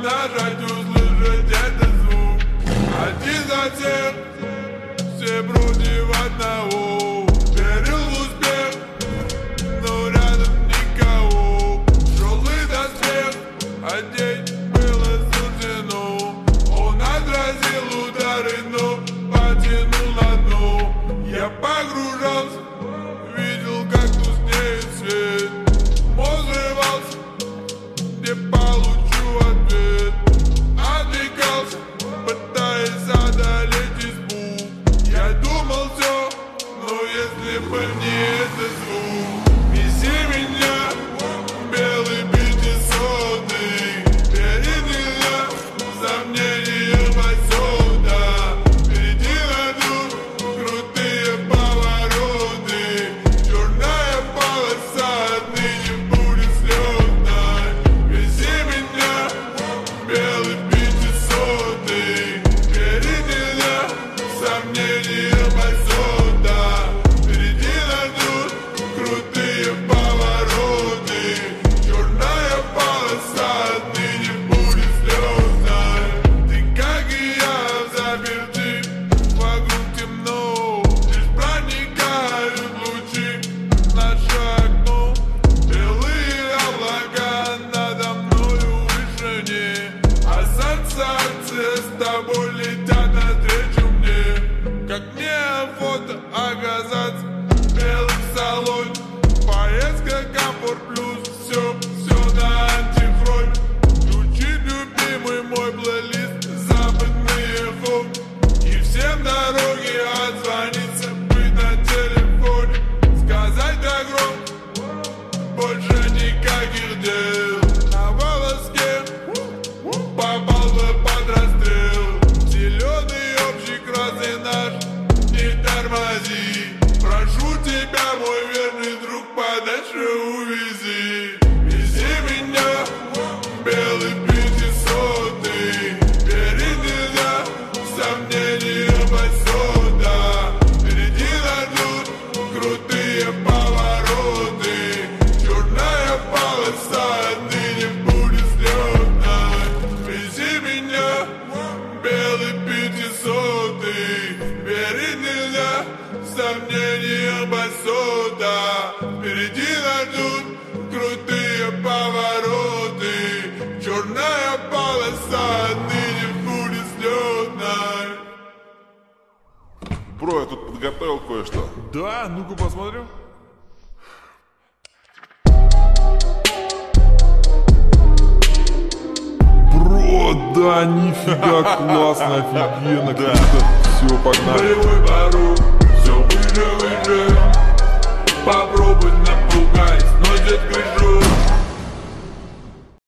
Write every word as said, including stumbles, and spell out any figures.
нажать, услышать этот звук. Один за всех, все против одного. Верил в успех, но рядом никого. Тяжелый доспех одеть было суждено. Он отразил удары, но потянул на дно. Я погружался, видел, как тускнеет свет. Мозг взрывался, где получу ответ. Отвлекался, пытаясь одолеть избу. Я думал все, но если бы не этот звук. Вези меня, белый пятисотый. Перед меня сомнения посёда. Впереди найдут крутые повороты. Черная полоса отныне будет слетной. Вези меня, белый пятисотый. Перед меня сомнения посёда. Впереди найдут крутые повороты. Черная полоса отныне будет слетной. Ты, как и я, заперты, вокруг темно. Лишь проникают лучи в наше окно. Белые облака надо мною в вышине. Ассоциации с тобой летят навстречу мне. Как мне охота оказаться белым в салоне. Поездка комфорт плюс, все, все на антихроме. Включи любимый мой плейлист, западные хобби. И всем дороги отзвониться, быть на телефоне. Сказать до грома, больше никаких дел. На волоске попал бы под расстрел. Зеленый общий красный наш, не тормози. Прошу тебя, мой верный друг, подальше увези. Вези меня, белый пятисотый. Перед нельзя сомнения посёда. Впереди найдут крутые повороты. Черная полоса отныне будет слетной. Вези меня, белый пятисотый. Перед нельзя сомнения посёда. Впереди найдут крутые повороты. Черная полоса отныне будет слетной. Бро, я тут подготовил кое-что. Да, ну-ка посмотрим. Бро, да, нифига, классно, офигенно, круто. Все, погнали. Болевой порог, все выше, выше. Попробуй напугать, сносит крышу.